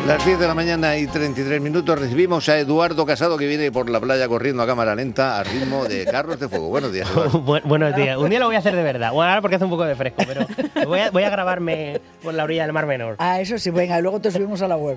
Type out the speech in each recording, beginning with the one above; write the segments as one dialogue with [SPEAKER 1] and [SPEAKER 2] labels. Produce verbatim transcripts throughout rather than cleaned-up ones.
[SPEAKER 1] Las diez de la mañana y treinta y tres minutos recibimos a Eduardo Casado, que viene por la playa corriendo a cámara lenta a ritmo de carros de fuego. Buenos días, Eduardo.
[SPEAKER 2] Bu buenos días. Un día lo voy a hacer de verdad. Bueno, ahora porque hace un poco de fresco, pero voy a, voy a grabarme por la orilla del Mar Menor.
[SPEAKER 3] Ah, eso sí, venga, luego te subimos a la web.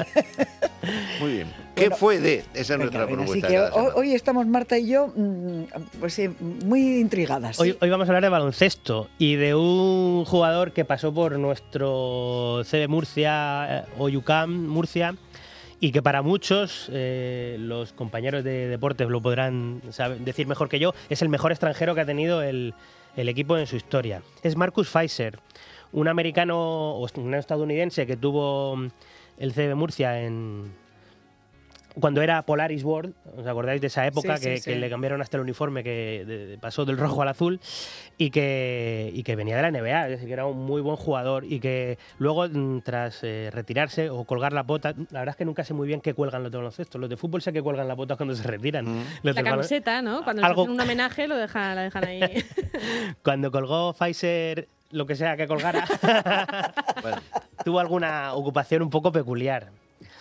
[SPEAKER 1] Muy bien. ¿Qué bueno, fue de? Esa es nuestra venga, propuesta.
[SPEAKER 3] Así que hoy, hoy estamos Marta y yo pues sí, muy intrigadas.
[SPEAKER 2] Hoy, hoy vamos a hablar de baloncesto y de un jugador que pasó por nuestro C D Murcia o U C A M Murcia y que para muchos, eh, los compañeros de deportes lo podrán saber, decir mejor que yo, es el mejor extranjero que ha tenido el, el equipo en su historia. Es Marcus Fizer, un americano o un estadounidense que tuvo el C D Murcia en... cuando era Polaris World, ¿os acordáis de esa época? Sí, que, sí, sí. que le cambiaron hasta el uniforme, que de, de, pasó del rojo al azul, y que, y que venía de la N B A, es decir, que era un muy buen jugador, y que luego, tras eh, retirarse o colgar la bota, la verdad es que nunca sé muy bien qué cuelgan los de baloncesto. Los de fútbol sé que cuelgan la bota cuando se retiran. Mm.
[SPEAKER 4] La camiseta, ¿no? Cuando Algo... hacen un homenaje lo dejan, la dejan ahí.
[SPEAKER 2] Cuando colgó Fizer, lo que sea que colgara, bueno, tuvo alguna ocupación un poco peculiar.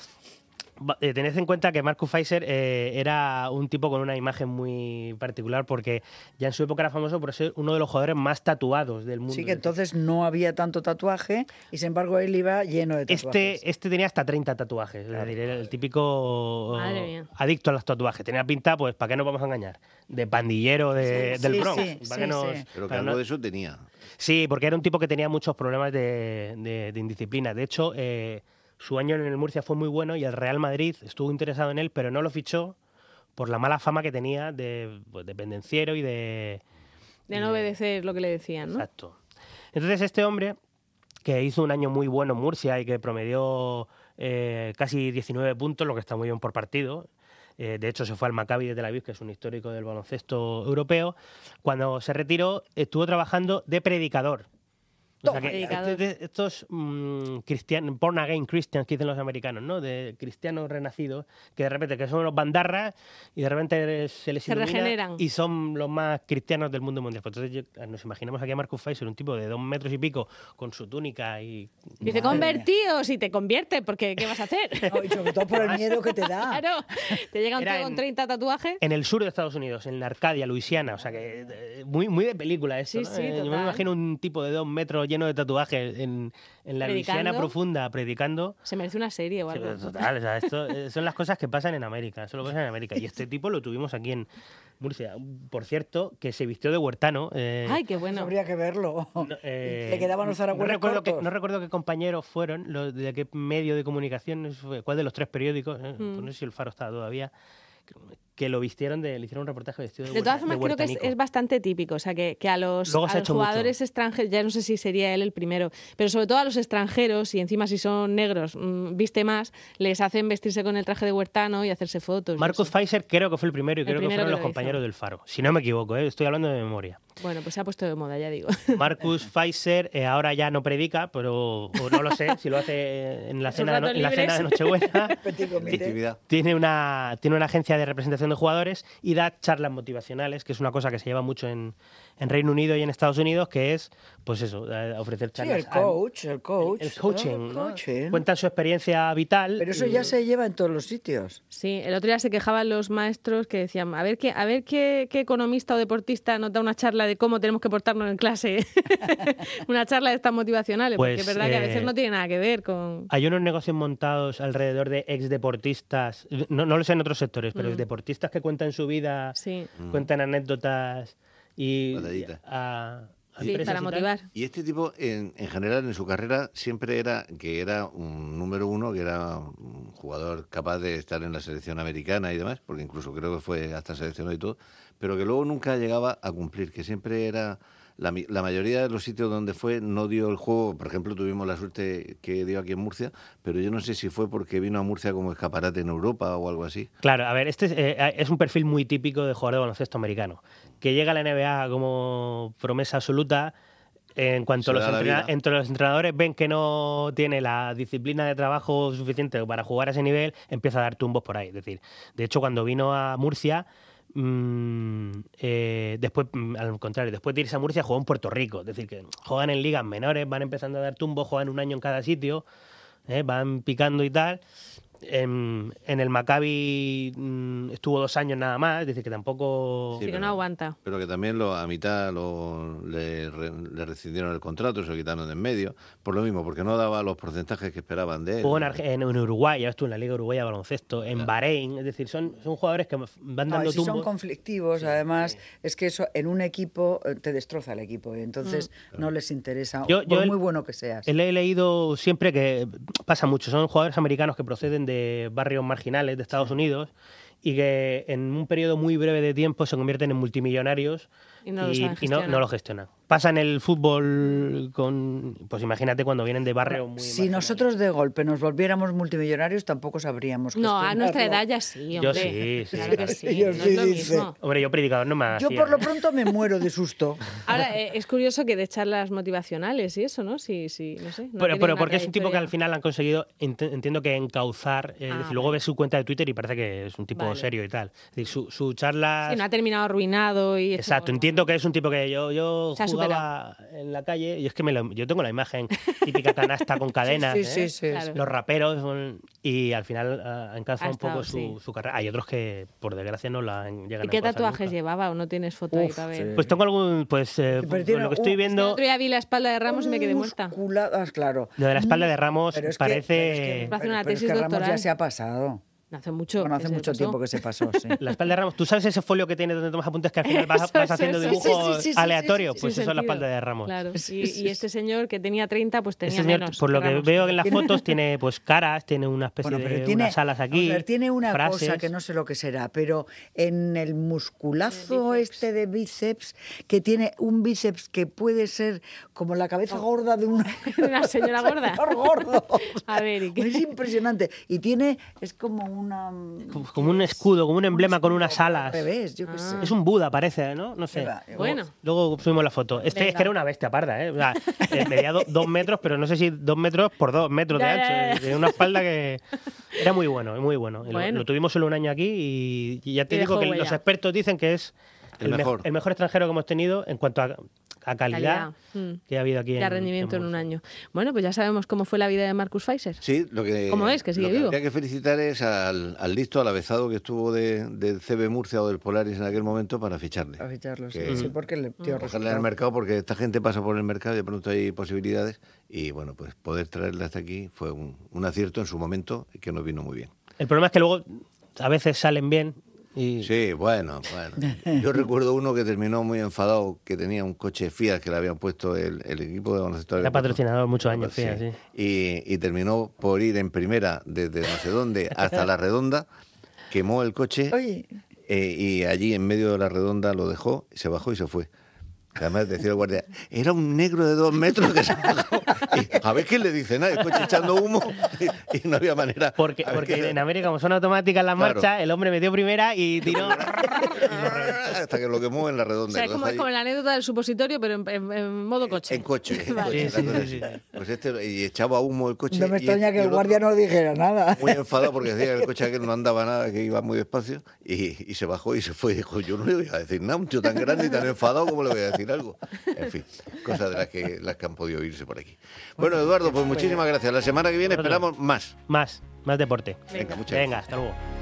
[SPEAKER 2] Eh, tened en cuenta que Marcus Fizer eh, era un tipo con una imagen muy particular, porque ya en su época era famoso por ser uno de los jugadores más tatuados del mundo.
[SPEAKER 3] Sí, que entonces no había tanto tatuaje y sin embargo él iba lleno de tatuajes.
[SPEAKER 2] Este, este tenía hasta treinta tatuajes, claro, es decir, era el típico adicto a los tatuajes. Tenía pinta, pues, ¿para qué nos vamos a engañar? De pandillero de, sí, del
[SPEAKER 3] sí,
[SPEAKER 2] Bronx.
[SPEAKER 3] Sí,
[SPEAKER 2] ¿para
[SPEAKER 3] sí,
[SPEAKER 2] qué nos,
[SPEAKER 3] sí.
[SPEAKER 1] Pero que algo no... de eso tenía.
[SPEAKER 2] Sí, porque era un tipo que tenía muchos problemas de, de, de indisciplina. De hecho, eh, su año en el Murcia fue muy bueno y el Real Madrid estuvo interesado en él, pero no lo fichó por la mala fama que tenía de, pues, de pendenciero y de...
[SPEAKER 4] De no obedecer lo que le decían, ¿no?
[SPEAKER 2] Exacto. Entonces este hombre, que hizo un año muy bueno en Murcia y que promedió eh, casi diecinueve puntos, lo que está muy bien por partido, eh, de hecho se fue al Maccabi de Tel Aviv, que es un histórico del baloncesto europeo, cuando se retiró estuvo trabajando de predicador. O sea que estos mmm, cristianos, born again Christians que dicen los americanos, ¿no? De cristianos renacidos, que de repente que son unos bandarras y de repente se les ilumina
[SPEAKER 4] se regeneran
[SPEAKER 2] y son los más cristianos del mundo mundial. Pues entonces yo, nos imaginamos aquí a Marcus Fizer, un tipo de dos metros y pico, con su túnica y...
[SPEAKER 4] Dice, convertíos y te convierte, porque ¿qué vas a hacer?
[SPEAKER 3] No, y sobre todo por el miedo que te da.
[SPEAKER 4] Claro, te llega un
[SPEAKER 2] Era
[SPEAKER 4] tío con
[SPEAKER 2] en,
[SPEAKER 4] treinta tatuajes.
[SPEAKER 2] En el sur de Estados Unidos, en la Arcadia, Luisiana, o sea que muy, muy de película eso,
[SPEAKER 4] sí,
[SPEAKER 2] ¿no?
[SPEAKER 4] Sí,
[SPEAKER 2] eh,
[SPEAKER 4] total.
[SPEAKER 2] yo me imagino un tipo de dos metros lleno de tatuajes en, en la Luisiana profunda, predicando.
[SPEAKER 4] Se merece una serie o algo.
[SPEAKER 2] Sí, total, o sea, esto eh, son las cosas que pasan en América, eso lo pasa en América. Y este tipo lo tuvimos aquí en Murcia. Por cierto, que se vistió de huertano. Eh,
[SPEAKER 4] ¡Ay, qué bueno!
[SPEAKER 3] Habría que verlo.
[SPEAKER 2] No, eh,
[SPEAKER 3] Le quedaban los zaragüenos
[SPEAKER 2] no recuerdo
[SPEAKER 3] cortos.
[SPEAKER 2] Que, no recuerdo qué compañeros fueron, los, de qué medio de comunicación, cuál de los tres periódicos, eh, mm. no sé si el Faro está todavía, que lo vistieron, de, le hicieron un reportaje vestido de
[SPEAKER 4] De todas formas, creo que es, es bastante típico, o sea, que, que a los, a los jugadores mucho. extranjeros, ya no sé si sería él el primero, pero sobre todo a los extranjeros, y encima si son negros, mmm, viste más, les hacen vestirse con el traje de huertano y hacerse fotos.
[SPEAKER 2] Marcus Fizer creo que fue el primero y
[SPEAKER 4] el
[SPEAKER 2] creo
[SPEAKER 4] primero
[SPEAKER 2] que fueron
[SPEAKER 4] que
[SPEAKER 2] los
[SPEAKER 4] hizo.
[SPEAKER 2] compañeros del Faro, si no me equivoco, ¿eh? Estoy hablando de memoria.
[SPEAKER 4] Bueno, pues se ha puesto de moda, ya digo.
[SPEAKER 2] Marcus Fizer eh, ahora ya no predica, pero o no lo sé, si lo hace en la cena, no, en la cena de Nochebuena. tiene, una, tiene una agencia de representación de jugadores y da charlas motivacionales, que es una cosa que se lleva mucho en, en Reino Unido y en Estados Unidos, que es, pues eso, ofrecer charlas.
[SPEAKER 3] Sí, el coach, el coach.
[SPEAKER 2] El coaching,
[SPEAKER 3] ¿no? El
[SPEAKER 2] ¿no?
[SPEAKER 3] coaching.
[SPEAKER 2] Cuentan su experiencia vital.
[SPEAKER 3] Pero eso
[SPEAKER 2] y...
[SPEAKER 3] ya se lleva en todos los sitios.
[SPEAKER 4] Sí, el otro día se quejaban los maestros que decían, a ver qué, a ver qué, qué economista o deportista nos da una charla de cómo tenemos que portarnos en clase. Una charla de estas motivacionales,
[SPEAKER 2] pues,
[SPEAKER 4] porque es verdad eh, que a veces no tiene nada que ver con...
[SPEAKER 2] Hay unos negocios montados alrededor de exdeportistas, no, no lo sé en otros sectores, pero mm. exdeportistas que cuentan su vida,
[SPEAKER 4] sí.
[SPEAKER 2] cuentan anécdotas y... A, a
[SPEAKER 4] sí, para motivar.
[SPEAKER 1] Y este tipo, en, en general, en su carrera, siempre era que era un número uno, que era un jugador capaz de estar en la selección americana y demás, porque incluso creo que fue hasta seleccionado y todo, pero que luego nunca llegaba a cumplir, que siempre era... La, la mayoría de los sitios donde fue no dio el juego. Por ejemplo, tuvimos la suerte que dio aquí en Murcia, pero yo no sé si fue porque vino a Murcia como escaparate en Europa o algo así.
[SPEAKER 2] Claro, a ver, este es, eh, es un perfil muy típico de jugador de baloncesto americano, que llega a la N B A como promesa absoluta. En cuanto los entrena- entre los entrenadores ven que no tiene la disciplina de trabajo suficiente para jugar a ese nivel, empieza a dar tumbos por ahí. Es decir, de hecho, cuando vino a Murcia... Mm, eh, después, al contrario, después de irse a Murcia jugó en Puerto Rico, es decir, que juegan en ligas menores, van empezando a dar tumbos, juegan un año en cada sitio, ¿eh? Van picando y tal. En, en el Maccabi mmm, estuvo dos años nada más, es decir, que tampoco...
[SPEAKER 4] Sí, que no aguanta.
[SPEAKER 1] Pero que también lo, a mitad lo, le, le rescindieron el contrato, se lo quitaron de en medio, por lo mismo, porque no daba los porcentajes que esperaban de él.
[SPEAKER 2] Jugó en, en, en Uruguay, ya estuvo en la Liga Uruguaya de baloncesto, en claro. Bahrein, es decir, son, son jugadores que van dando
[SPEAKER 3] no, si
[SPEAKER 2] tumbos.
[SPEAKER 3] Son conflictivos, sí, además, sí. Es que eso en un equipo te destroza el equipo, y entonces mm. no les interesa, yo, por yo muy el, bueno que seas.
[SPEAKER 2] He leído siempre que pasa mucho, son jugadores americanos que proceden de barrios marginales de Estados Unidos y que en un periodo muy breve de tiempo se convierten en multimillonarios y no, y, y no, no lo gestionan. Pasa en el fútbol con... Pues imagínate cuando vienen de barrios muy...
[SPEAKER 3] Si nosotros de golpe nos volviéramos multimillonarios tampoco sabríamos
[SPEAKER 4] No, a nuestra edad ya sí, hombre.
[SPEAKER 2] Yo sí, sí.
[SPEAKER 4] Claro que sí,
[SPEAKER 3] yo
[SPEAKER 4] no
[SPEAKER 3] sí,
[SPEAKER 4] es lo
[SPEAKER 3] dice.
[SPEAKER 4] mismo.
[SPEAKER 2] Hombre, yo predicador no me hacía.
[SPEAKER 3] Yo por lo pronto me muero de susto.
[SPEAKER 4] Ahora, eh, es curioso que de charlas motivacionales y eso, ¿no? Sí, sí, no sé. No
[SPEAKER 2] pero pero porque es un tipo que al final han conseguido, ent entiendo que encauzar, eh,
[SPEAKER 4] ah,
[SPEAKER 2] decir, luego ves su cuenta de Twitter y parece que es un tipo vale. serio y tal. Es decir, su, su charla...
[SPEAKER 4] Sí, no ha terminado arruinado y...
[SPEAKER 2] Exacto, entiendo que es un tipo que yo, yo jugaba en la calle y es que me lo, yo tengo la imagen típica canasta con cadenas,
[SPEAKER 3] sí,
[SPEAKER 2] ¿eh?
[SPEAKER 3] sí, sí,
[SPEAKER 2] claro. Los raperos y al final uh, ha encauzado un poco su,
[SPEAKER 4] sí.
[SPEAKER 2] su carrera. Hay otros que por desgracia no la llegan a
[SPEAKER 4] ¿Y qué tatuajes
[SPEAKER 2] nunca.
[SPEAKER 4] llevaba o no tienes foto Uf, ahí para ver?
[SPEAKER 2] Sí. Pues tengo algún, pues eh, con lo que estoy
[SPEAKER 3] uh,
[SPEAKER 2] viendo...
[SPEAKER 4] El otro día vi la espalda de Ramos y me quedé muerta.
[SPEAKER 3] Musculadas, claro.
[SPEAKER 2] Lo de la espalda de Ramos
[SPEAKER 3] pero es
[SPEAKER 2] parece...
[SPEAKER 3] Que, pero es que,
[SPEAKER 4] pero, una tesis
[SPEAKER 3] pero es que
[SPEAKER 4] doctoral.
[SPEAKER 3] Ramos ya se ha pasado.
[SPEAKER 4] Hace mucho,
[SPEAKER 3] bueno, hace mucho tiempo que se pasó, sí.
[SPEAKER 2] La espalda de Ramos, ¿tú sabes ese folio que tiene donde tomas apuntes que al final vas, vas haciendo
[SPEAKER 4] eso,
[SPEAKER 2] dibujos
[SPEAKER 3] sí, sí, sí,
[SPEAKER 2] aleatorios?
[SPEAKER 3] sí, sí, sí,
[SPEAKER 2] pues
[SPEAKER 3] sí,
[SPEAKER 2] eso
[SPEAKER 3] sentido.
[SPEAKER 2] es la espalda de Ramos.
[SPEAKER 4] Claro, y, y este señor que tenía treinta, pues tenía
[SPEAKER 2] este señor,
[SPEAKER 4] menos.
[SPEAKER 2] Por lo que
[SPEAKER 4] Ramos.
[SPEAKER 2] veo en las fotos, tiene pues caras, tiene una especie
[SPEAKER 3] bueno,
[SPEAKER 2] de
[SPEAKER 3] tiene,
[SPEAKER 2] unas alas aquí,
[SPEAKER 3] ver, tiene una
[SPEAKER 2] frases.
[SPEAKER 3] cosa que no sé lo que será, pero en el musculazo de este de bíceps, que tiene un bíceps que puede ser como la cabeza oh. gorda de una,
[SPEAKER 4] una señora gorda.
[SPEAKER 3] Señor gordo.
[SPEAKER 4] A ver, ¿y qué?
[SPEAKER 3] Es impresionante. Y tiene, es como una...
[SPEAKER 2] Como un escudo, como un emblema un con unas alas.
[SPEAKER 3] Al revés, yo qué
[SPEAKER 4] ah.
[SPEAKER 3] sé.
[SPEAKER 2] Es un Buda, parece, ¿no? No sé.
[SPEAKER 4] Va, bueno.
[SPEAKER 2] Luego subimos la foto. Este Venga. Es que era una bestia parda, ¿eh? O sea, medía do, dos metros, pero no sé si dos metros por dos metros ya, de ancho. Ya, ya. Tenía una espalda que era muy bueno, muy bueno. bueno. Lo, lo tuvimos solo un año aquí y, y ya te y digo que huella. Los expertos dicen que es el, el, mejor. Me, el mejor extranjero que hemos tenido en cuanto a, a calidad, calidad. Que ha habido aquí.
[SPEAKER 4] Y a rendimiento en, en un año. Bueno, pues ya sabemos cómo fue la vida de Marcus Pfizer.
[SPEAKER 1] Sí, lo que,
[SPEAKER 4] ¿Cómo es? Que sigue
[SPEAKER 1] lo que
[SPEAKER 4] vivo.
[SPEAKER 1] Habría que felicitar es al, al listo, al avezado que estuvo de, del C B Murcia o del Polaris en aquel momento para ficharle.
[SPEAKER 3] Para ficharlo, sí.
[SPEAKER 1] Que,
[SPEAKER 3] sí, porque le dio
[SPEAKER 1] en el mercado, porque esta gente pasa por el mercado y de pronto hay posibilidades. Y bueno, pues poder traerle hasta aquí fue un, un acierto en su momento que nos vino muy bien.
[SPEAKER 2] El problema es que luego a veces salen bien. Y...
[SPEAKER 1] Sí, bueno, bueno. Yo recuerdo uno que terminó muy enfadado, que tenía un coche Fiat que le habían puesto el, el equipo de baloncesto.
[SPEAKER 2] Era patrocinador muchos años,
[SPEAKER 1] sí.
[SPEAKER 2] Fiat, sí.
[SPEAKER 1] Y, y terminó por ir en primera desde no sé dónde hasta la Redonda, quemó el coche eh, y allí en medio de la Redonda lo dejó, se bajó y se fue. Además decía el guardia, era un negro de dos metros que se bajó. Y a ver quién le dice nada, el coche echando humo y, y no había manera.
[SPEAKER 2] Porque, porque en América, como son automáticas las claro. marchas, el hombre metió primera y tiró.
[SPEAKER 1] Hasta que lo quemó en la Redonda.
[SPEAKER 4] O sea, es como, como la anécdota del supositorio, pero en, en, en modo coche.
[SPEAKER 1] En coche. En
[SPEAKER 4] vale.
[SPEAKER 1] coche
[SPEAKER 2] sí, sí, sí, sí.
[SPEAKER 1] Pues este, y echaba humo el coche.
[SPEAKER 3] No me extraña que el, el guardia no dijera nada.
[SPEAKER 1] Muy enfadado porque decía que el coche aquel no andaba nada, que iba muy despacio. Y, y se bajó y se fue. Y dijo, yo no le voy a decir nada, un tío tan grande y tan enfadado, ¿cómo le voy a decir algo? En fin, cosas de las que, las que han podido oírse por aquí. Bueno, Eduardo, pues muchísimas gracias. La semana que viene esperamos más.
[SPEAKER 2] Más, más deporte.
[SPEAKER 1] Venga, muchas
[SPEAKER 2] Venga,
[SPEAKER 1] gracias.
[SPEAKER 2] hasta luego.